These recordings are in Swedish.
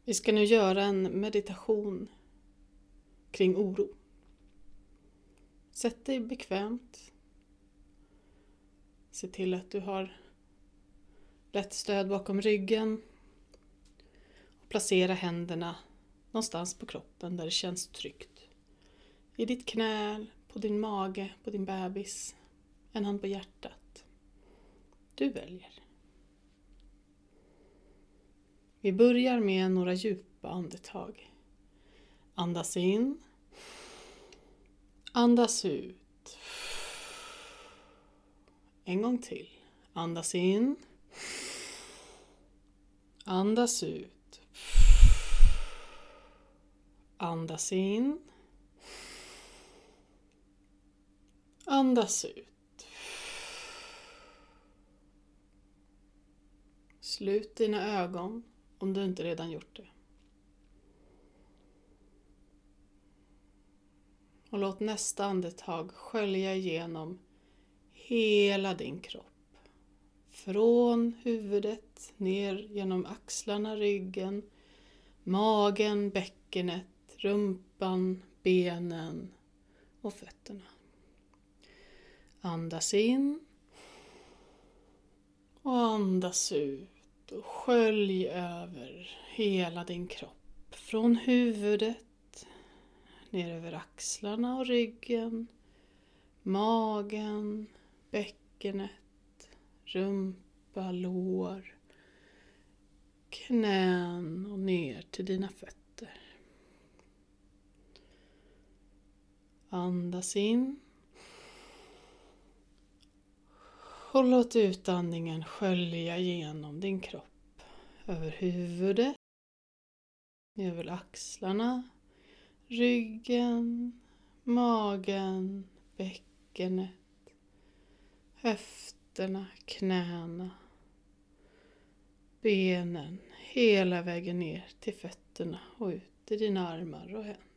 Vi ska nu göra en meditation kring oro. Sätt dig bekvämt. Se till att du har lätt stöd bakom ryggen. Och placera händerna någonstans på kroppen där det känns tryggt. I ditt knä, på din mage, på din bebis. En hand på hjärtat. Du väljer. Vi börjar med några djupa andetag. Andas in. Andas ut. En gång till. Andas in. Andas ut. Andas in. Andas ut. Slut dina ögon om du inte redan gjort det. Och låt nästa andetag skölja igenom hela din kropp. Från huvudet ner genom axlarna, ryggen, magen, bäckenet, rumpan, benen och fötterna. Andas in och andas ut och skölj över hela din kropp. Från huvudet ner över axlarna och ryggen, magen, bäckenet, rumpa, lår, knän och ner till dina fötter. Andas in. Och låt utandningen skölja igenom din kropp. Över huvudet, över axlarna, ryggen, magen, bäckenet, höfterna, knäna, benen, hela vägen ner till fötterna och ut i dina armar och händer.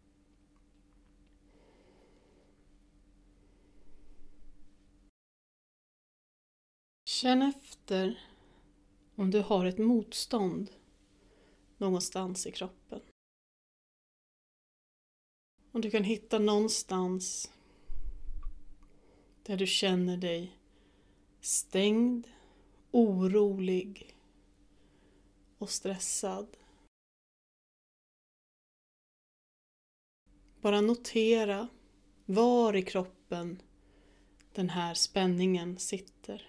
Känn efter om du har ett motstånd någonstans i kroppen. Om du kan hitta någonstans där du känner dig stängd, orolig och stressad. Bara notera var i kroppen den här spänningen sitter.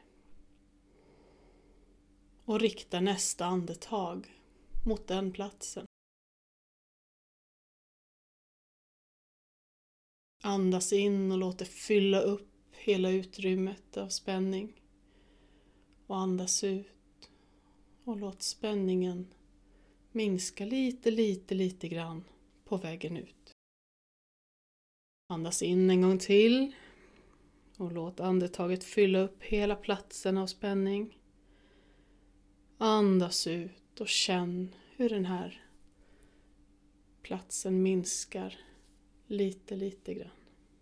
Och rikta nästa andetag mot den platsen. Andas in och låt det fylla upp hela utrymmet av spänning. Och andas ut och låt spänningen minska lite grann på vägen ut. Andas in en gång till och låt andetaget fylla upp hela platsen av spänning. Andas ut och känn hur den här platsen minskar lite grann.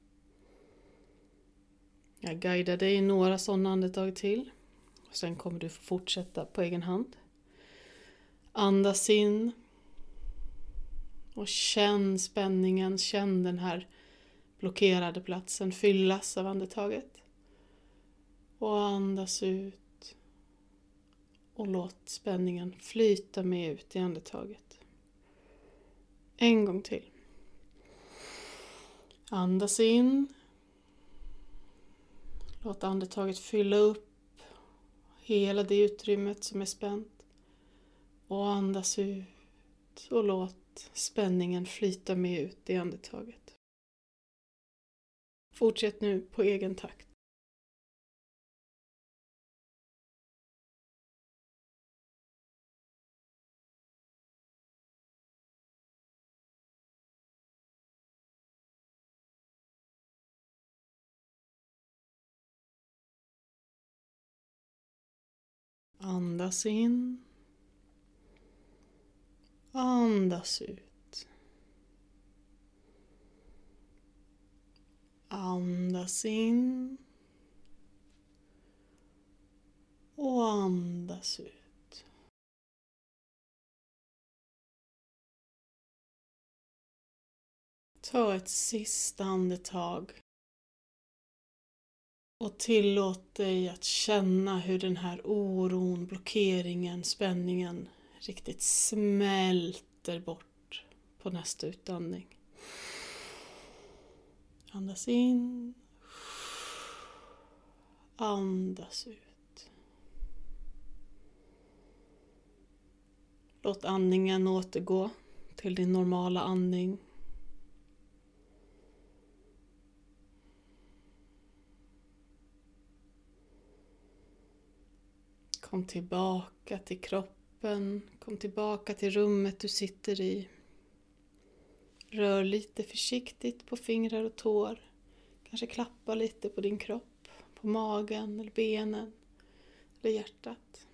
Jag guidar dig i några sådana andetag till. Och sen kommer du få fortsätta på egen hand. Andas in. Och känn spänningen. Känn den här blockerade platsen fyllas av andetaget. Och andas ut. Och låt spänningen flyta med ut i andetaget. En gång till. Andas in. Låt andetaget fylla upp hela det utrymmet som är spänt. Och andas ut och låt spänningen flyta med ut i andetaget. Fortsätt nu på egen takt. Andas in. Andas ut. Andas in. Och andas ut. Ta ett sista andetag. Och tillåt dig att känna hur den här oron, blockeringen, spänningen riktigt smälter bort på nästa utandning. Andas in. Andas ut. Låt andningen återgå till din normala andning. Kom tillbaka till kroppen. Kom tillbaka till rummet du sitter i. Rör lite försiktigt på fingrar och tår. Kanske klappa lite på din kropp. På magen eller benen. Eller hjärtat.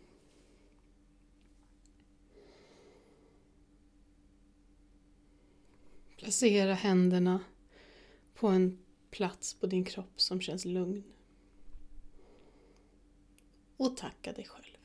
Placera händerna på en plats på din kropp som känns lugn. Och tacka dig själv.